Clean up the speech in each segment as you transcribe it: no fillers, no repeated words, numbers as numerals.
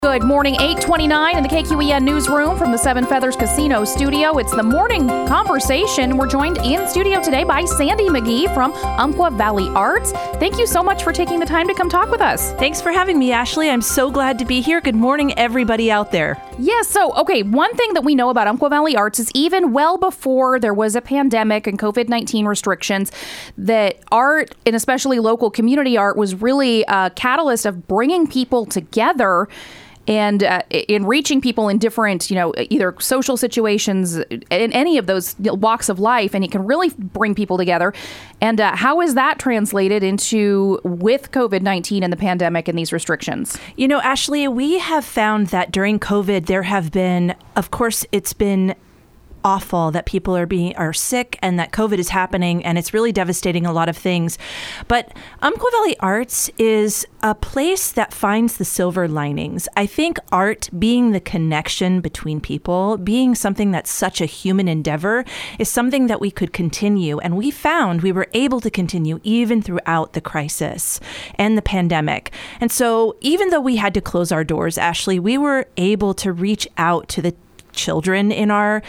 Good morning, 8:29 in the KQEN newsroom from the Seven Feathers Casino studio. It's the morning conversation. We're joined in studio today by Sandy McGee from Umpqua Valley Arts. Thank you so much for taking the time to come talk with us. Thanks for having me, Ashley. I'm so glad to be here. Good morning, everybody out there. Yes, so, one thing that we know about Umpqua Valley Arts is even well before there was a pandemic and COVID-19 restrictions, that art, and especially local community art, was really a catalyst of bringing people together and in reaching people in different, either social situations, in any of those walks of life, and it can really bring people together. And how is that translated into with COVID-19 and the pandemic and these restrictions? Ashley, we have found that during COVID, there have been, of course, it's been awful that people are sick and that COVID is happening, and it's really devastating a lot of things. But Umpqua Valley Arts is a place that finds the silver linings. I think art being the connection between people, being something that's such a human endeavor, is something that we could continue. And we found we were able to continue even throughout the crisis and the pandemic. And so even though we had to close our doors, Ashley, we were able to reach out to the children in our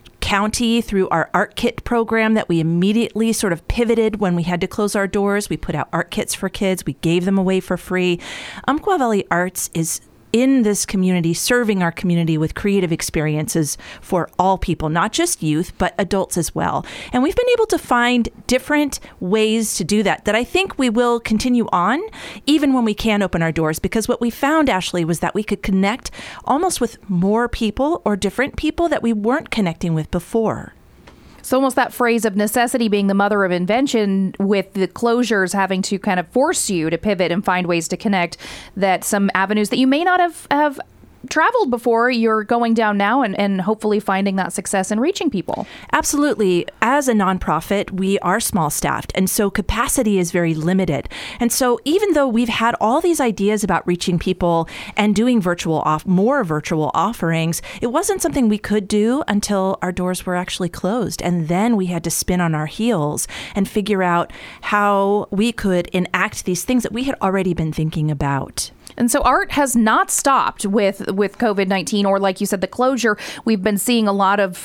county through our art kit program that we immediately sort of pivoted when we had to close our doors. We put out art kits for kids. We gave them away for free. Umpqua Valley Arts is in this community, serving our community with creative experiences for all people, not just youth, but adults as well. And we've been able to find different ways to do that I think we will continue on, even when we can open our doors, because what we found, Ashley, was that we could connect almost with more people or different people that we weren't connecting with before. It's almost that phrase of necessity being the mother of invention, with the closures having to kind of force you to pivot and find ways to connect, that some avenues that you may not have traveled before, you're going down now and hopefully finding that success and reaching people. Absolutely. As a nonprofit, we are small staffed, and so capacity is very limited. And so even though we've had all these ideas about reaching people and doing more virtual offerings, it wasn't something we could do until our doors were actually closed. And then we had to spin on our heels and figure out how we could enact these things that we had already been thinking about. And so art has not stopped with COVID-19, or like you said, the closure. We've been seeing a lot of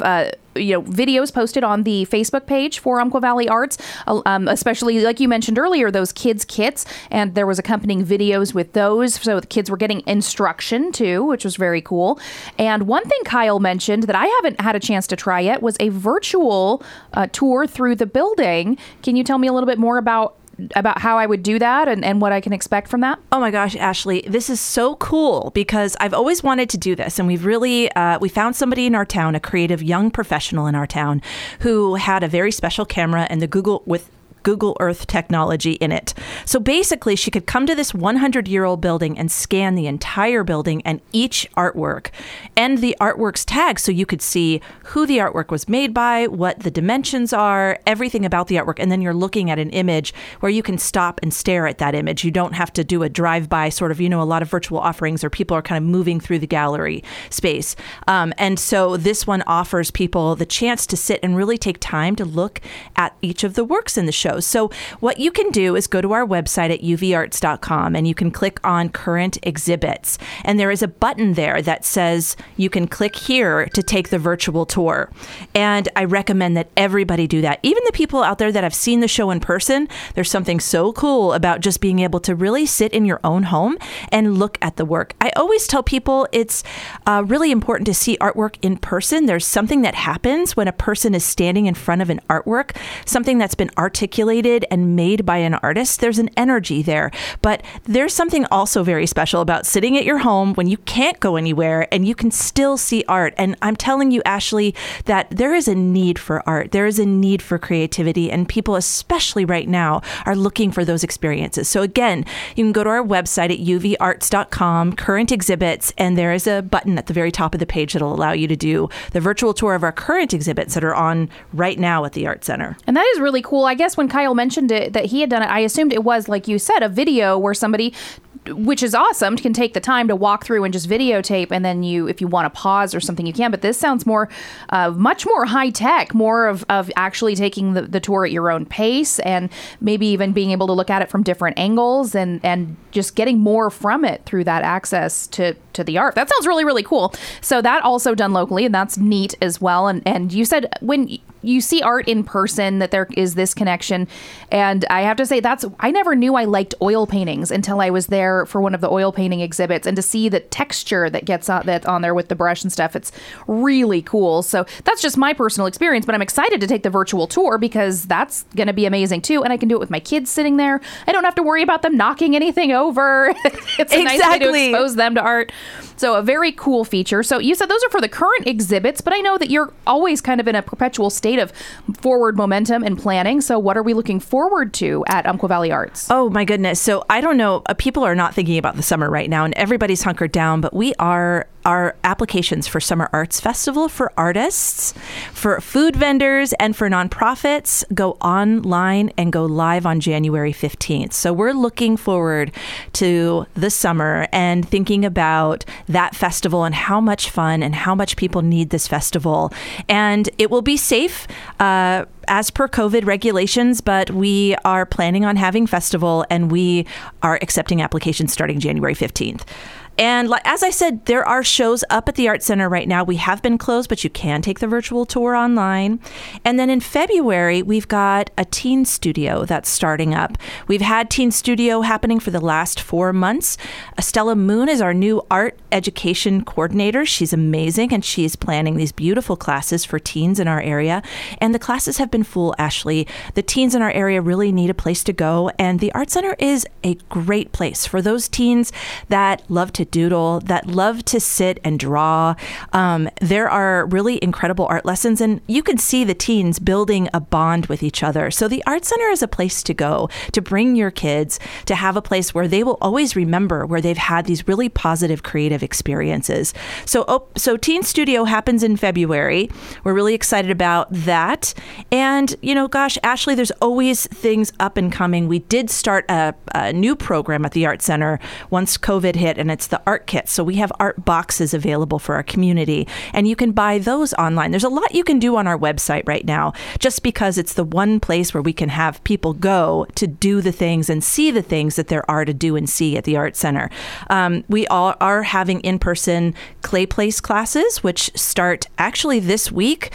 videos posted on the Facebook page for Umpqua Valley Arts, especially like you mentioned earlier, those kids kits, and there was accompanying videos with those. So the kids were getting instruction too, which was very cool. And one thing Kyle mentioned that I haven't had a chance to try yet was a virtual tour through the building. Can you tell me a little bit more about how I would do that and what I can expect from that? Oh my gosh, Ashley, this is so cool because I've always wanted to do this. And we've really, we found somebody in our town, a creative young professional in our town, who had a very special camera and Google Earth technology in it. So basically, she could come to this 100-year-old building and scan the entire building and each artwork and the artwork's tag, so you could see who the artwork was made by, what the dimensions are, everything about the artwork. And then you're looking at an image where you can stop and stare at that image. You don't have to do a drive-by sort of, a lot of virtual offerings or people are kind of moving through the gallery space. And so this one offers people the chance to sit and really take time to look at each of the works in the show. So what you can do is go to our website at uvarts.com and you can click on current exhibits. And there is a button there that says you can click here to take the virtual tour. And I recommend that everybody do that. Even the people out there that have seen the show in person, there's something so cool about just being able to really sit in your own home and look at the work. I always tell people it's really important to see artwork in person. There's something that happens when a person is standing in front of an artwork, something that's been articulated and made by an artist. There's an energy there. But there's something also very special about sitting at your home when you can't go anywhere and you can still see art. And I'm telling you, Ashley, that there is a need for art. There is a need for creativity. And people, especially right now, are looking for those experiences. So again, you can go to our website at uvarts.com, current exhibits, and there is a button at the very top of the page that'll allow you to do the virtual tour of our current exhibits that are on right now at the Art Center. And that is really cool. I guess when Kyle mentioned it, that he had done it, I assumed it was, like you said, a video where somebody which is awesome, can take the time to walk through and just videotape, and then if you want to pause or something, you can. But this sounds much more high tech, more of actually taking the tour at your own pace, and maybe even being able to look at it from different angles, and just getting more from it through that access to the art. That sounds really, really cool. So that also done locally, and that's neat as well. And you said when you see art in person that there is this connection. And I have to say I never knew I liked oil paintings until I was there for one of the oil painting exhibits, and to see the texture that gets on there with the brush and stuff, it's really cool. So that's just my personal experience, but I'm excited to take the virtual tour because that's going to be amazing too. And I can do it with my kids sitting there. I don't have to worry about them knocking anything over. It's a nice way to expose them to art. So a very cool feature. So you said those are for the current exhibits, but I know that you're always kind of in a perpetual state of forward momentum and planning. So what are we looking forward to at Umpqua Valley Arts? Oh my goodness. So I don't know. People are not thinking about the summer right now, and everybody's hunkered down, but our applications for Summer Arts Festival for artists, for food vendors, and for nonprofits go online and go live on January 15th. So we're looking forward to the summer and thinking about that festival and how much fun and how much people need this festival. And it will be safe as per COVID regulations, but we are planning on having festival, and we are accepting applications starting January 15th. And as I said, there are shows up at the Art Center right now. We have been closed, but you can take the virtual tour online. And then in February, we've got a teen studio that's starting up. We've had teen studio happening for the last 4 months. Estella Moon is our new art education coordinator. She's amazing, and she's planning these beautiful classes for teens in our area. And the classes have been full, Ashley. The teens in our area really need a place to go. And the Art Center is a great place for those teens that love to doodle, that love to sit and draw. There are really incredible art lessons, and you can see the teens building a bond with each other. So the Art Center is a place to go, to bring your kids, to have a place where they will always remember where they've had these really positive creative experiences. So Teen Studio happens in February. We're really excited about that. And, gosh, Ashley, there's always things up and coming. We did start a new program at the Art Center once COVID hit, and it's the art kits. So we have art boxes available for our community, and you can buy those online. There's a lot you can do on our website right now, just because it's the one place where we can have people go to do the things and see the things that there are to do and see at the Art Center. We all are having in-person clay place classes, which start actually this week.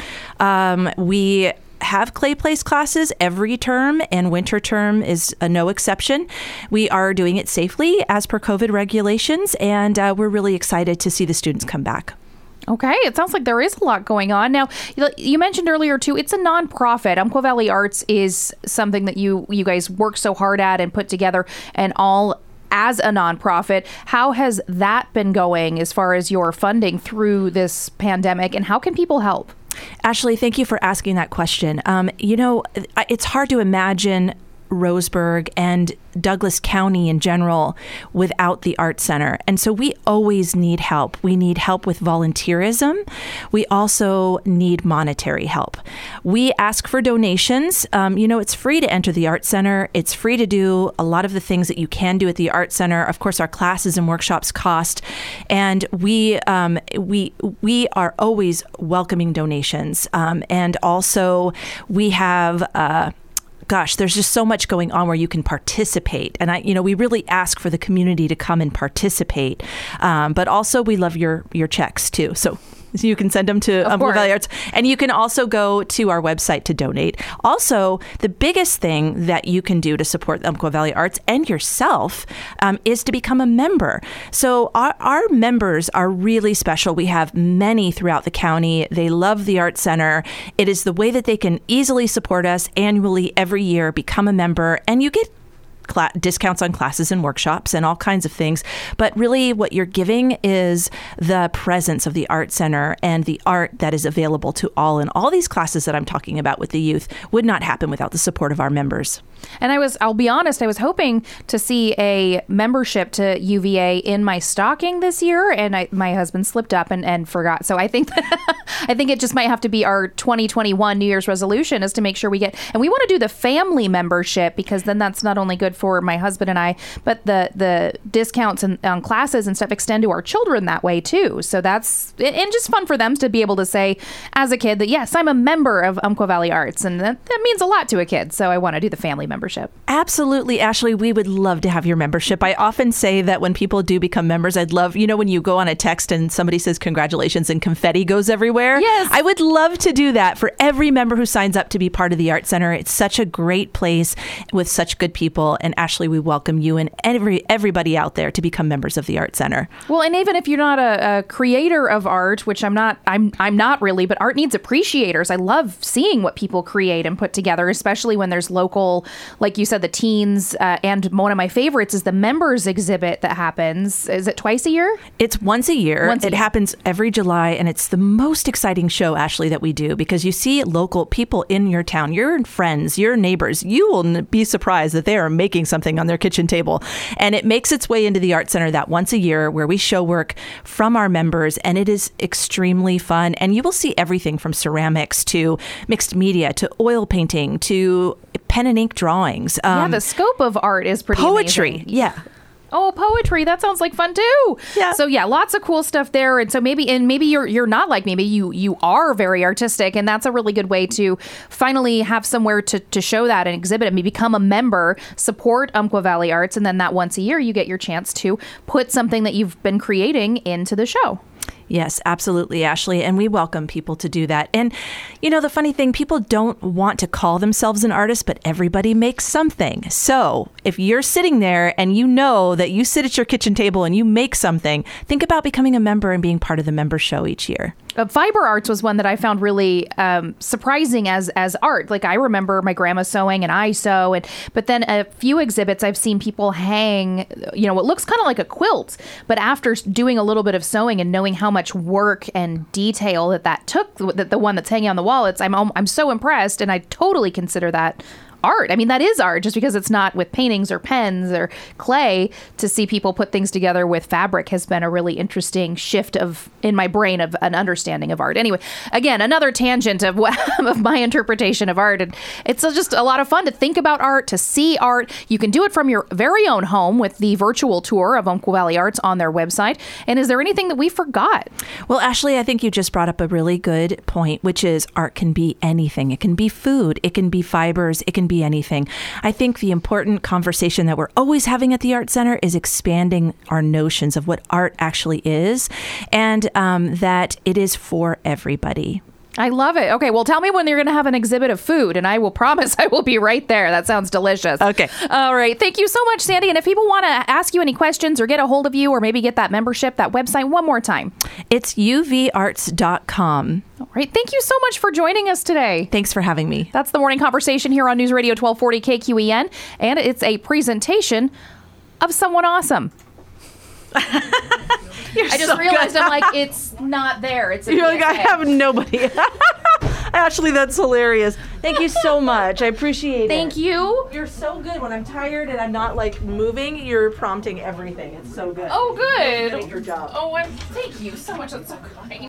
We have clay place classes every term, and winter term is no exception. We are doing it safely as per COVID regulations, and we're really excited to see the students come back. Okay, it sounds like there is a lot going on. Now, you mentioned earlier, too, it's a nonprofit. Umpqua Valley Arts is something that you guys work so hard at and put together, and all as a nonprofit. How has that been going as far as your funding through this pandemic, and how can people help? Ashley, thank you for asking that question. It's hard to imagine Roseburg and Douglas County in general without the Art Center. And so we always need help. We need help with volunteerism. We also need monetary help. We ask for donations. It's free to enter the Art Center. It's free to do a lot of the things that you can do at the Art Center. Of course, our classes and workshops cost. And we are always welcoming donations. And also we have there's just so much going on where you can participate. And we really ask for the community to come and participate. But also we love your checks too. So you can send them to Umpqua Valley Arts. And you can also go to our website to donate. Also, the biggest thing that you can do to support Umpqua Valley Arts and yourself is to become a member. So our members are really special. We have many throughout the county. They love the Art Center. It is the way that they can easily support us annually every year, become a member, and you get discounts on classes and workshops and all kinds of things. But really what you're giving is the presence of the Art Center and the art that is available to all. And all these classes that I'm talking about with the youth would not happen without the support of our members. And I'll be honest, I was hoping to see a membership to UVA in my stocking this year, and my husband slipped up and forgot. So I think I think it just might have to be our 2021 New Year's resolution is to make sure we get, and we want to do the family membership, because then that's not only good for my husband and I, but the discounts on classes and stuff extend to our children that way too. So that's, and just fun for them to be able to say as a kid that, yes, I'm a member of Umpqua Valley Arts, and that means a lot to a kid. So I want to do the family membership. Absolutely, Ashley. We would love to have your membership. I often say that when people do become members, I'd love, when you go on a text and somebody says congratulations and confetti goes everywhere. Yes. I would love to do that for every member who signs up to be part of the Art Center. It's such a great place with such good people. And Ashley, we welcome you and everybody out there to become members of the Art Center. Well, and even if you're not a creator of art, which I'm not really, but art needs appreciators. I love seeing what people create and put together, especially when there's local, like you said, the teens. And one of my favorites is the members exhibit that happens. Is it twice a year? It's once a year. It happens every July, and it's the most exciting show, Ashley, that we do, because you see local people in your town, your friends, your neighbors. You will be surprised that they are making something on their kitchen table. And it makes its way into the Art Center that once a year, where we show work from our members, and it is extremely fun. And you will see everything from ceramics to mixed media to oil painting to pen and ink drawings. The scope of art is pretty poetry. Amazing. Yeah. Oh, poetry. That sounds like fun too. Yeah. So yeah, lots of cool stuff there. And so maybe you're not like me. Maybe you are very artistic, and that's a really good way to finally have somewhere to show that and exhibit it. Maybe become a member, support Umpqua Valley Arts, and then that once a year you get your chance to put something that you've been creating into the show. Yes, absolutely, Ashley. And we welcome people to do that. And, the funny thing, people don't want to call themselves an artist, but everybody makes something. So if you're sitting there and you know that you sit at your kitchen table and you make something, think about becoming a member and being part of the member show each year. Fiber arts was one that I found really surprising as art. Like, I remember my grandma sewing and I sew, but then a few exhibits I've seen people hang, what looks kind of like a quilt, but after doing a little bit of sewing and knowing how much work and detail that took, the one that's hanging on the wall, I'm so impressed, and I totally consider that art. I mean, that is art, just because it's not with paintings or pens or clay. To see people put things together with fabric has been a really interesting shift in my brain of an understanding of art. Anyway, again, another tangent of my interpretation of art. And it's just a lot of fun to think about art, to see art. You can do it from your very own home with the virtual tour of Umpqua Valley Arts on their website. And is there anything that we forgot? Well, Ashley, I think you just brought up a really good point, which is art can be anything. It can be food. It can be fibers. It can be anything. I think the important conversation that we're always having at the Art Center is expanding our notions of what art actually is, and that it is for everybody. I love it. Okay, well, tell me when you're going to have an exhibit of food, and I will promise I will be right there. That sounds delicious. Okay. All right. Thank you so much, Sandy. And if people want to ask you any questions or get a hold of you or maybe get that membership, that website, one more time. It's uvarts.com. All right. Thank you so much for joining us today. Thanks for having me. That's the Morning Conversation here on News Radio 1240 KQEN, and it's a presentation of someone awesome. I just realized I'm like, it's not there. It's You're like, I have nobody. Ashley, that's hilarious. Thank you so much. I appreciate it. Thank you. You're so good. When I'm tired and I'm not moving, you're prompting everything. It's so good. Oh, good. You're doing your job. Oh, thank you so much. That's so kind.